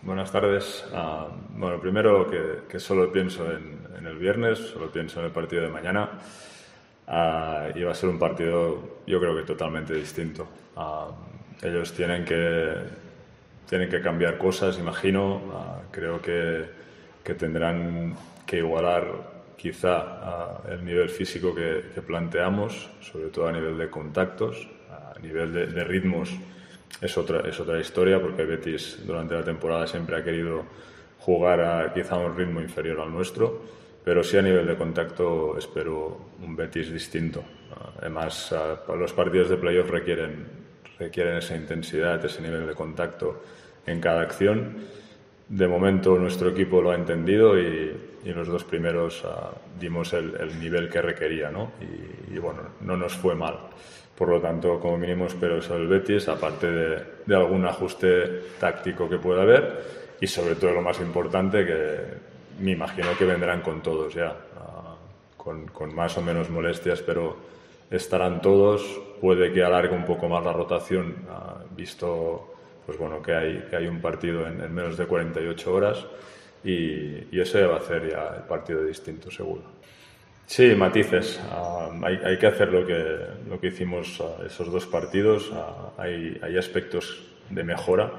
Buenas tardes. Bueno, primero que solo pienso en el viernes, solo pienso en el partido de mañana. Y va a ser un partido, yo creo que totalmente distinto. Ellos tienen que cambiar cosas, imagino. Creo que tendrán que igualar quizá el nivel físico que planteamos, sobre todo a nivel de contactos, a nivel de ritmos. Es otra historia, porque Betis durante la temporada siempre ha querido jugar a quizá un ritmo inferior al nuestro, pero sí a nivel de contacto espero un Betis distinto. Además, los partidos de playoff requieren esa intensidad, ese nivel de contacto en cada acción. De momento nuestro equipo lo ha entendido y los dos primeros dimos el nivel que requería, ¿no? Y bueno, no nos fue mal. Por lo tanto, como mínimo espero eso del Betis, aparte de algún ajuste táctico que pueda haber, y sobre todo lo más importante, que me imagino que vendrán con todos ya, con más o menos molestias, pero estarán todos. Puede que alargue un poco más la rotación, visto pues bueno, que hay un partido en menos de 48 horas, y eso ya va a hacer ya el partido distinto, seguro. Sí, matices. Hay que hacer lo que hicimos esos dos partidos. Hay aspectos de mejora,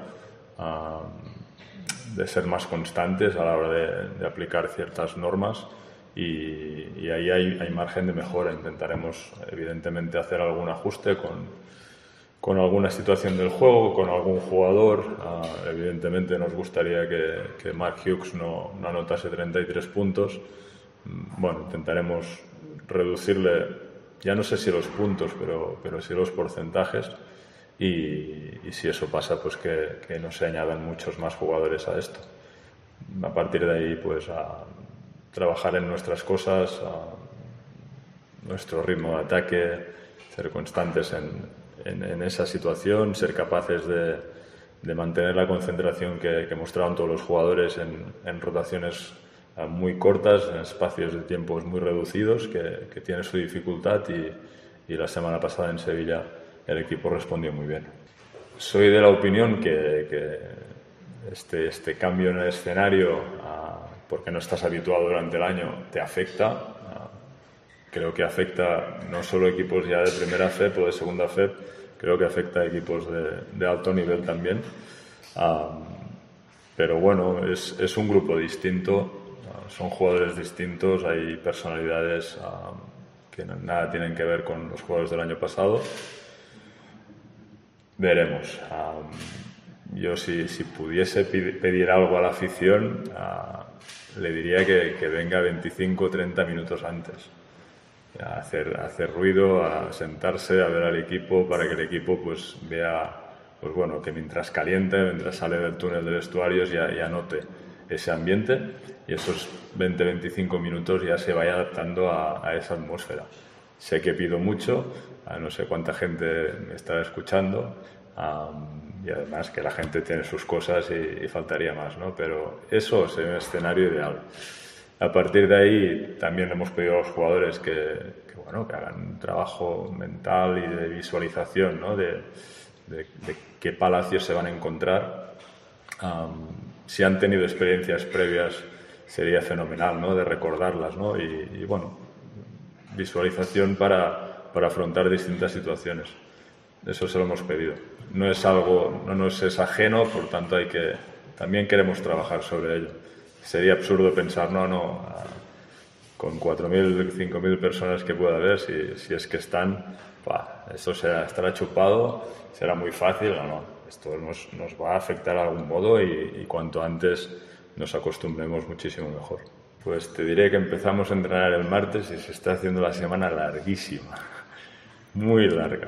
de ser más constantes a la hora de aplicar ciertas normas, y ahí hay margen de mejora. Intentaremos, evidentemente, hacer algún ajuste con alguna situación del juego, con algún jugador. Evidentemente nos gustaría que Mark Hughes no anotase 33 puntos. Bueno, intentaremos reducirle, ya no sé si los puntos, pero sí los porcentajes, y si eso pasa, pues que no se añadan muchos más jugadores a esto. A partir de ahí, pues a trabajar en nuestras cosas, nuestro ritmo de ataque, ser constantes en esa situación, ser capaces de mantener la concentración que mostraron todos los jugadores en rotaciones muy cortas, en espacios de tiempos muy reducidos, que tiene su dificultad, y la semana pasada en Sevilla el equipo respondió muy bien. Soy de la opinión que este cambio en el escenario, porque no estás habituado durante el año, te afecta. Creo que afecta no solo equipos ya de primera FEP o de segunda FEP, creo que afecta a equipos de alto nivel también. Pero bueno, es un grupo distinto. Son jugadores distintos, hay personalidades que nada tienen que ver con los jugadores del año pasado. Veremos. Yo si pudiese pedir algo a la afición, le diría que venga 25 o 30 minutos antes. A hacer ruido, a sentarse, a ver al equipo, para que el equipo pues vea, pues bueno, que mientras calienta, mientras sale del túnel de vestuarios, ya note ese ambiente, y esos 20-25 minutos ya se vaya adaptando a esa atmósfera. Sé que pido mucho, no sé cuánta gente me está escuchando, y además que la gente tiene sus cosas y faltaría más, ¿no? Pero eso es un escenario ideal. A partir de ahí también le hemos pedido a los jugadores que hagan un trabajo mental y de visualización, ¿no? de qué palacios se van a encontrar. Si han tenido experiencias previas, sería fenomenal, ¿no? De recordarlas, ¿no? Y bueno, visualización para afrontar distintas situaciones. Eso se lo hemos pedido. No nos es ajeno, por tanto también queremos trabajar sobre ello. Sería absurdo pensar, con 4.000, 5.000 personas que pueda haber, si es que están, esto estará chupado, será muy fácil. No. Esto nos va a afectar de algún modo, y cuanto antes nos acostumbremos, muchísimo mejor. Pues te diré que empezamos a entrenar el martes y se está haciendo la semana larguísima, muy larga.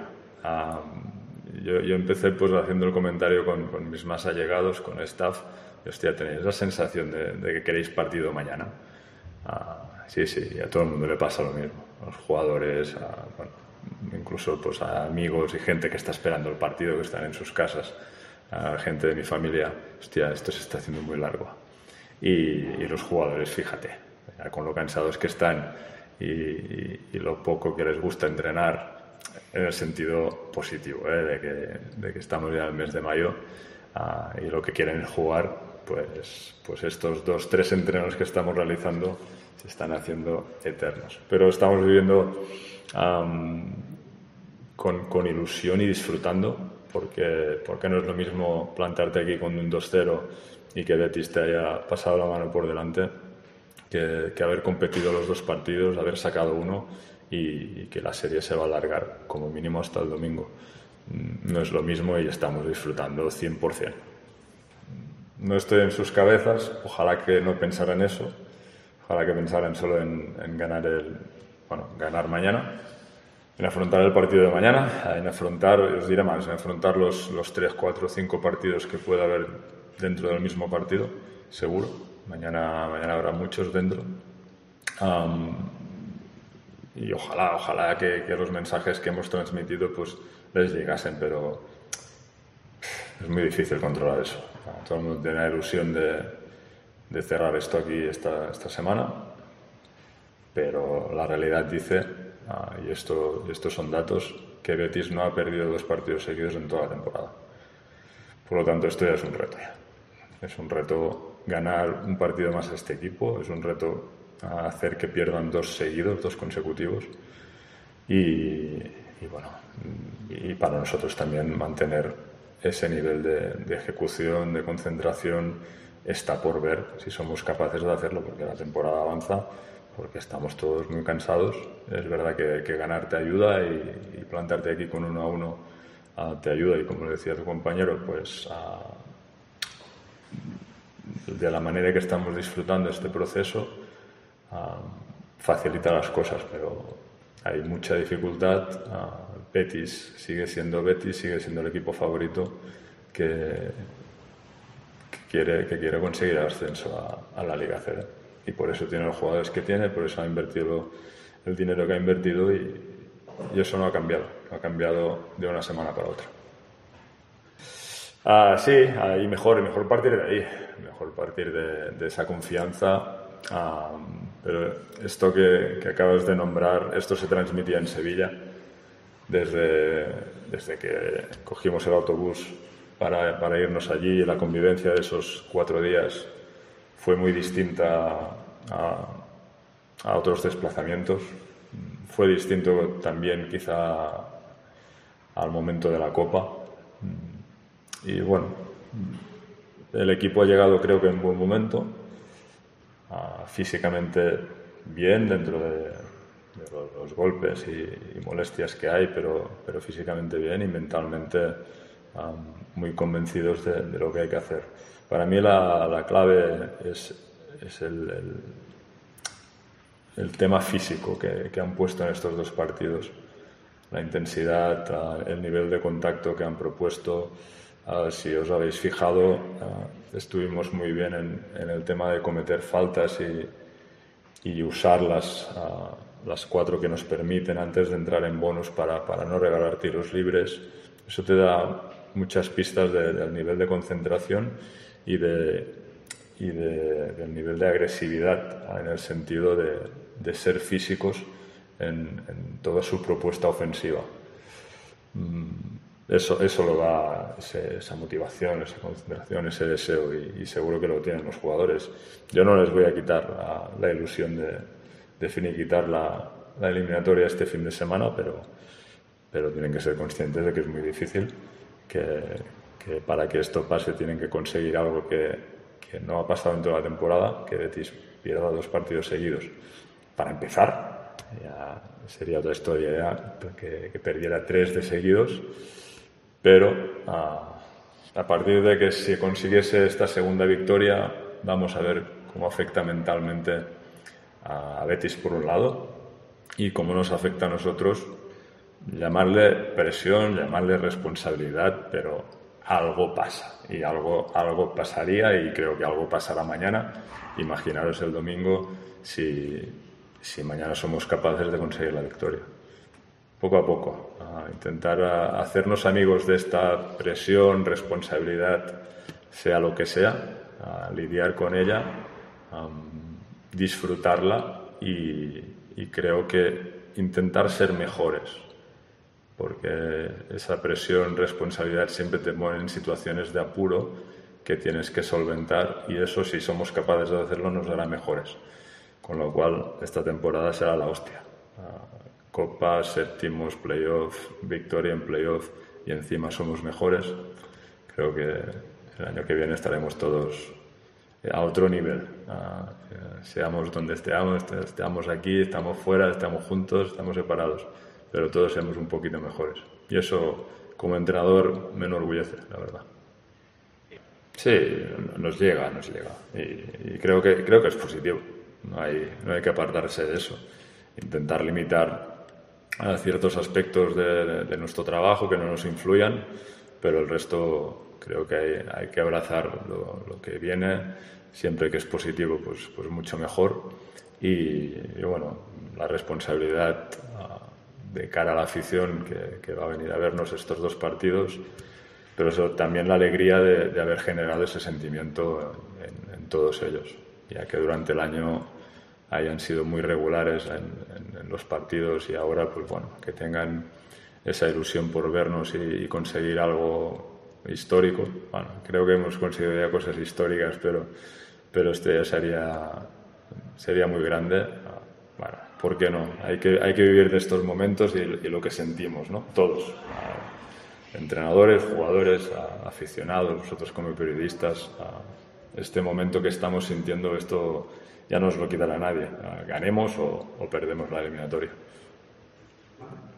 Yo empecé pues haciendo el comentario con mis más allegados, con el staff. Hostia, tenéis la sensación de que queréis partido mañana. Sí, y a todo el mundo le pasa lo mismo. A los jugadores, incluso pues a amigos y gente que está esperando el partido, que están en sus casas, a gente de mi familia. Hostia, esto se está haciendo muy largo. Y los jugadores, fíjate, con lo cansados que están y lo poco que les gusta entrenar, en el sentido positivo, de que estamos ya en el mes de mayo, y lo que quieren es jugar. pues estos 2-3 entrenos que estamos realizando se están haciendo eternos. Pero estamos viviendo con ilusión y disfrutando, porque no es lo mismo plantarte aquí con un 2-0 y que Betis te haya pasado la mano por delante que haber competido los 2 partidos, haber sacado uno y que la serie se va a alargar como mínimo hasta el domingo. No es lo mismo y estamos disfrutando 100%. No estoy en sus cabezas, ojalá que no pensaran eso, ojalá que pensaran solo en ganar mañana, en afrontar el partido de mañana, en afrontar, os diré más, en afrontar los 3, 4, 5 partidos que pueda haber dentro del mismo partido, seguro. Mañana habrá muchos dentro. Y ojalá que los mensajes que hemos transmitido pues les llegasen, pero es muy difícil controlar eso. Todo el mundo tiene la ilusión de cerrar esto aquí esta semana, pero la realidad dice, y estos son datos, que Betis no ha perdido 2 partidos seguidos en toda la temporada. Por lo tanto, esto ya es un reto. Es un reto ganar un partido más a este equipo, es un reto hacer que pierdan 2 seguidos, 2 consecutivos, y para nosotros también mantener ese nivel de ejecución, de concentración, está por ver si somos capaces de hacerlo, porque la temporada avanza, porque estamos todos muy cansados. Es verdad que ganar te ayuda y plantarte aquí con 1-1 te ayuda, y como decía tu compañero, pues de la manera que estamos disfrutando este proceso facilita las cosas, pero hay mucha dificultad. Betis sigue siendo el equipo favorito que quiere conseguir el ascenso a la Liga CB, y por eso tiene los jugadores que tiene, por eso ha invertido el dinero que ha invertido, y eso no ha cambiado de una semana para otra. Sí, y mejor partir de ahí, mejor partir de esa confianza. Pero esto que acabas de nombrar, esto se transmitía en Sevilla desde que cogimos el autobús para irnos allí, y la convivencia de esos 4 días fue muy distinta a otros desplazamientos. Fue distinto también quizá al momento de la Copa. Y bueno, el equipo ha llegado, creo que en buen momento, físicamente bien dentro de los golpes y molestias que hay, pero físicamente bien, y mentalmente muy convencidos de lo que hay que hacer. Para mí la clave es el tema físico que han puesto en estos 2 partidos, la intensidad, el nivel de contacto que han propuesto. Si os habéis fijado, estuvimos muy bien en el tema de cometer faltas y usar las 4 que nos permiten antes de entrar en bonus para no regalar tiros libres. Eso te da muchas pistas del nivel de concentración y del nivel de agresividad, en el sentido de ser físicos en toda su propuesta ofensiva. Eso lo da esa motivación, esa concentración, ese deseo, y seguro que lo tienen los jugadores. Yo no les voy a quitar la ilusión de finiquitar la eliminatoria este fin de semana, pero tienen que ser conscientes de que es muy difícil, que para que esto pase tienen que conseguir algo que no ha pasado en toda la temporada, que Betis pierda 2 partidos seguidos. Para empezar, ya sería otra historia ya, que perdiera 3 de seguidos. Pero a partir de que se consiguiese esta segunda victoria, vamos a ver cómo afecta mentalmente a Betis por un lado, y cómo nos afecta a nosotros. Llamarle presión, llamarle responsabilidad, pero algo pasa, y algo pasaría, y creo que algo pasará mañana. Imaginaros el domingo si mañana somos capaces de conseguir la victoria. Poco a poco, intentar hacernos amigos de esta presión, responsabilidad, sea lo que sea, lidiar con ella, disfrutarla, y creo que intentar ser mejores, porque esa presión, responsabilidad siempre te pone en situaciones de apuro, que tienes que solventar, y eso, si somos capaces de hacerlo, nos hará mejores. Con lo cual, esta temporada será la hostia. Copa, séptimos, playoff, victoria en playoff, y encima somos mejores. Creo que el año que viene estaremos todos a otro nivel. Seamos donde estemos aquí, estamos fuera, estamos juntos, estamos separados, pero todos seamos un poquito mejores. Y eso, como entrenador, me enorgullece, la verdad. Sí, nos llega. Y creo que es positivo. No hay que apartarse de eso. Intentar limitar a ciertos aspectos de nuestro trabajo que no nos influyan, pero el resto creo que hay que abrazar lo que viene, siempre que es positivo, pues mucho mejor. Y bueno, la responsabilidad de cara a la afición que va a venir a vernos estos 2 partidos, pero eso, también la alegría de haber generado ese sentimiento en todos ellos, ya que durante el año hayan sido muy regulares en los partidos, y ahora, pues bueno, que tengan esa ilusión por vernos y conseguir algo histórico. Bueno, creo que hemos conseguido ya cosas históricas, pero este ya sería muy grande. Bueno, ¿por qué no? Hay que vivir de estos momentos y lo que sentimos, ¿no? Todos. Entrenadores, jugadores, aficionados, nosotros como periodistas. Este momento que estamos sintiendo, esto ya no nos lo quitará nadie. Ganemos o perdemos la eliminatoria.